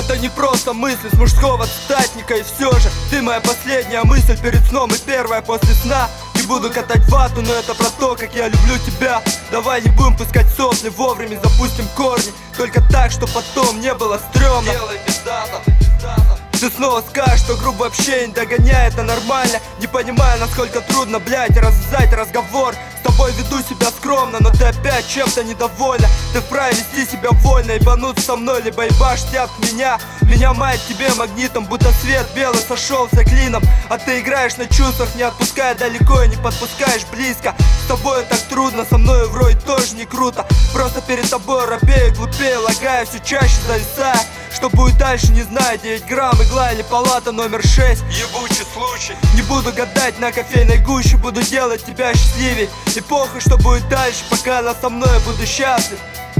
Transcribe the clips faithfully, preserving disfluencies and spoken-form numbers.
Это не просто мысли с мужского цитатника. И все же ты моя последняя мысль перед сном и первая после сна. Не буду катать вату, но это про то, как я люблю тебя. Давай не будем пускать сопли, вовремя запустим корни. Только так, что потом не было стрёмно. Делай пиздато. Ты снова скажешь, что грубо общение не догоняет, это нормально. Не понимаю, насколько трудно, блять, развязать разговор. С тобой веду себя скромно, но ты опять чем-то недовольна. Ты вправе вести себя вольно, ебануться со мной, либо ебашить от меня. Меня мает тебе магнитом, будто свет белый сошелся клином. А ты играешь на чувствах, не отпуская далеко и не подпускаешь близко. С тобой так трудно, со мной вроде тоже не круто. Просто перед тобой робею, глупею, лагаю, все чаще зависая. Что будет дальше, не знаю, девять грамм, игла или палата номер шесть. Ебучий случай. Не буду гадать на кофейной гуще, буду делать тебя счастливей. И похуй, что будет дальше, пока она со мной, буду счастлив.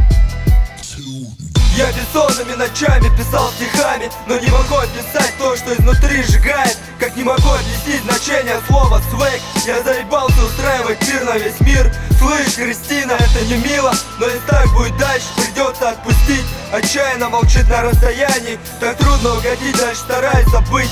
Я бессонными ночами писал стихами, но не могу описать то, что изнутри сжигает. Как не могу объяснить значение слова свейк. Я заебался устраивать пир на весь мир. Слышь, Кристина, это не мило, но если так будет дальше, придется отпустить. Отчаянно молчит на расстоянии, так трудно угодить, дальше стараюсь забыть.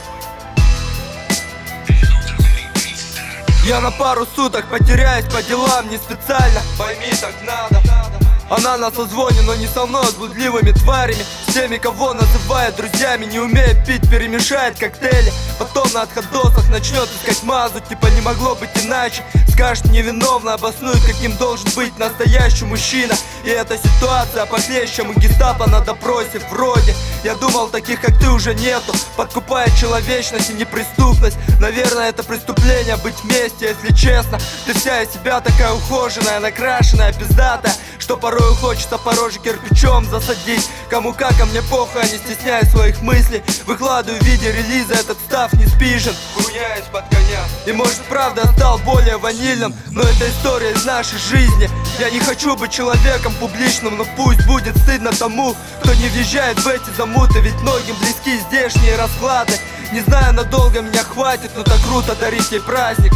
Я на пару суток потеряюсь по делам, не специально, пойми, так надо. Она на созвоне, но не со мной, с блудливыми тварями. С теми, кого называют друзьями. Не умея пить, перемешает коктейли. Потом на отходосах начнет искать мазу. Типа не могло быть иначе. Скажет невиновно, обоснует, каким должен быть настоящий мужчина. И эта ситуация похлеще, чем у гестапо на допросе вроде. Я думал, таких как ты уже нету. Подкупает человечность и неприступность. Наверное, это преступление быть вместе, если честно. Ты вся из себя такая ухоженная, накрашенная, пиздатая, что порою хочется по роже кирпичом засадить. Кому как, а мне похуй, я не стесняюсь своих мыслей. Выкладываю в виде релиза этот став не спижен. Хуяюсь под коня. И может правда я стал более ванильным, но это история из нашей жизни. Я не хочу быть человеком публичным, но пусть будет стыдно тому, кто не въезжает в эти замуты. Ведь многим близки здешние расклады. Не знаю, надолго меня хватит, но так круто дарить ей праздник.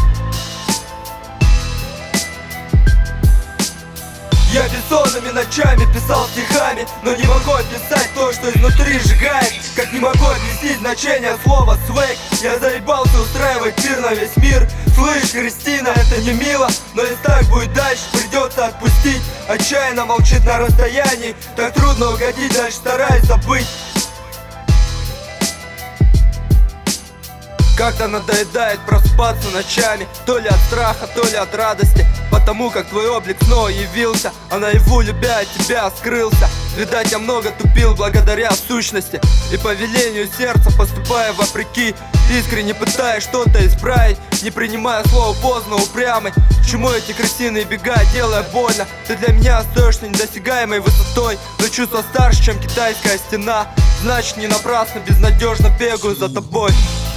Я бессонными ночами писал стихами, но не могу описать то, что изнутри сжигает. Как не могу объяснить значение слова свейк. Я заебался устраивать пир на весь мир. Слышь, Кристина, это не мило, но если так будет дальше, придется отпустить. Отчаянно молчит на расстоянии, так трудно угодить, дальше стараюсь забыть. Как-то надоедает проспаться ночами, то ли от страха, то ли от радости. Потому как твой облик снова явился, а наяву, любя от тебя, скрылся. Видать, я много тупил благодаря сущности и по велению сердца, поступая вопреки. Искренне пытаясь что-то исправить, не принимая слово поздно, упрямый. К чему эти крысиные бега, делая больно? Ты для меня остаешься недосягаемой высотой, но чувство старше, чем китайская стена. Значит, не напрасно безнадежно бегаю за тобой.